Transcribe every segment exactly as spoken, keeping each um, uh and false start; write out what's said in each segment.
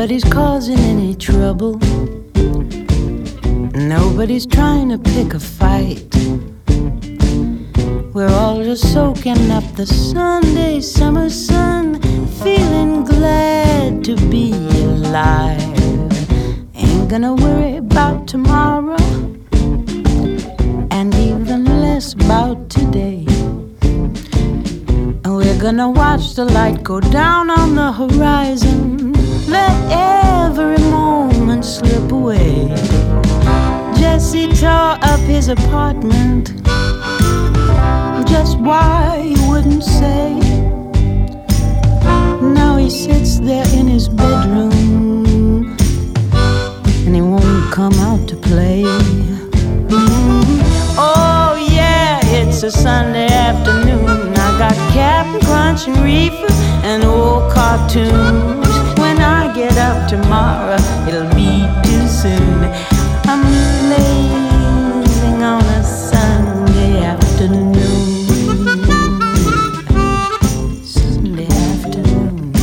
Nobody's causing any trouble. Nobody's trying to pick a fight. We're all just soaking up the Sunday summer sun, feeling glad to be alive. Ain't gonna worry about tomorrow, and even less about today. We're gonna watch the light go down on the horizon, let every moment slip away. Jesse tore up his apartment, just why he wouldn't say. Now he sits there in his bedroom, and he won't come out to play. Mm-hmm. Oh yeah, it's a Sunday afternoon. I got Captain Crunch and Reefer and old cartoons. When I get up tomorrow, it'll be too soon. I'm lazing on a Sunday afternoon. Sunday afternoon.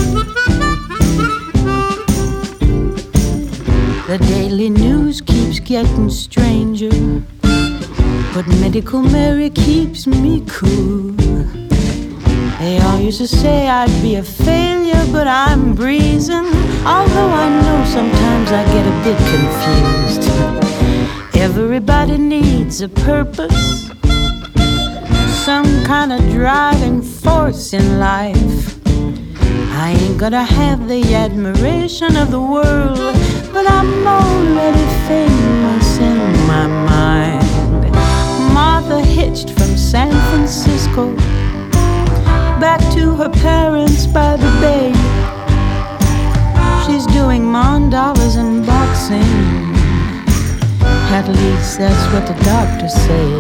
The daily news keeps getting stranger, but Medical Mary keeps me cool. They all used to say I'd be a failure, but I'm breezing. Although I know sometimes I get a bit confused. Everybody needs a purpose, some kind of driving force in life. I ain't gonna have the admiration of the world, but I'm already famous in my mind. Martha hitched from San Francisco back to her parents by the bay. She's doing mandalas and boxing. At least that's what the doctors say.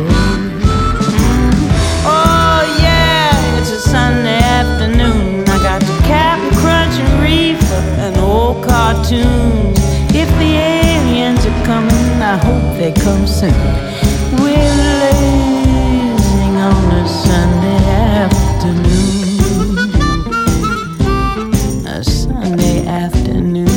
Oh yeah, it's a Sunday afternoon. I got the Captain Crunch and Reefer and old cartoons. If the aliens are coming, I hope they come soon. We're lazing on a Sunday afternoon. A Sunday afternoon.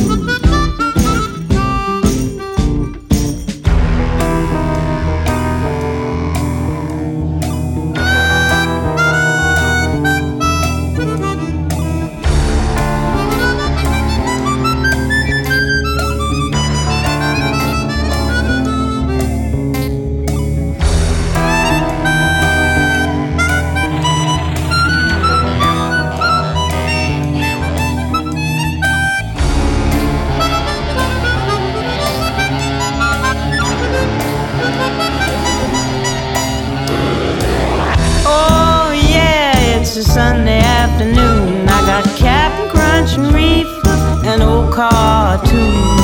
It's a Sunday afternoon. I got Captain Crunch and Reefer and old cartoons.